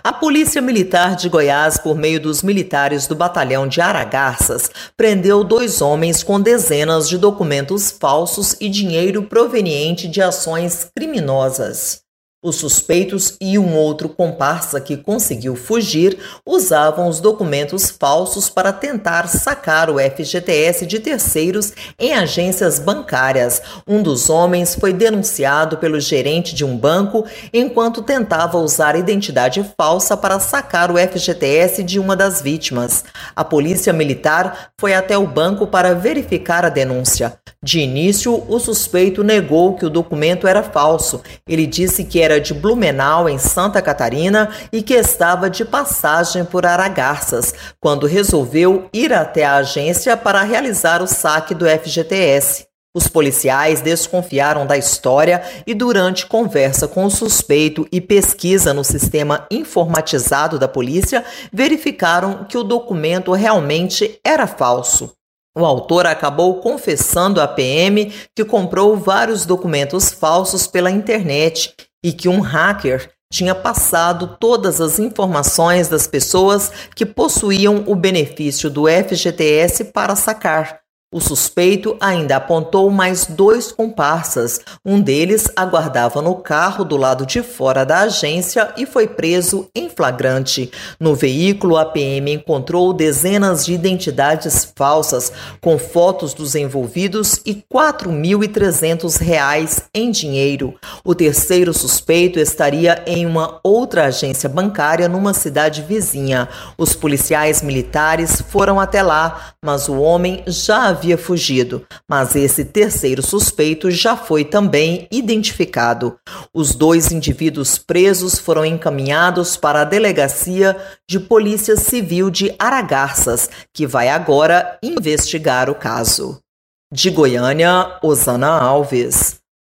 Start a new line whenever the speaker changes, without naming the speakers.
A Polícia Militar de Goiás, por meio dos militares do Batalhão de Aragarças, prendeu 2 homens com dezenas de documentos falsos e dinheiro proveniente de ações criminosas. Os suspeitos e um outro comparsa que conseguiu fugir usavam os documentos falsos para tentar sacar o FGTS de terceiros em agências bancárias. Um dos homens foi denunciado pelo gerente de um banco enquanto tentava usar identidade falsa para sacar o FGTS de uma das vítimas. A polícia militar foi até o banco para verificar a denúncia. De início, o suspeito negou que o documento era falso. Ele disse que era de Blumenau, em Santa Catarina, e que estava de passagem por Aragarças, quando resolveu ir até a agência para realizar o saque do FGTS. Os policiais desconfiaram da história e, durante conversa com o suspeito e pesquisa no sistema informatizado da polícia, verificaram que o documento realmente era falso. O autor acabou confessando à PM que comprou vários documentos falsos pela internet e que um hacker tinha passado todas as informações das pessoas que possuíam o benefício do FGTS para sacar. O suspeito ainda apontou mais 2 comparsas. Um deles aguardava no carro do lado de fora da agência e foi preso em flagrante. No veículo, a PM encontrou dezenas de identidades falsas com fotos dos envolvidos e R$ 4.300 em dinheiro. O terceiro suspeito estaria em uma outra agência bancária numa cidade vizinha. Os policiais militares foram até lá, mas o homem já havia fugido, mas esse terceiro suspeito já foi também identificado. Os 2 indivíduos presos foram encaminhados para a Delegacia de Polícia Civil de Aragarças, que vai agora investigar o caso. De Goiânia, Osana Alves.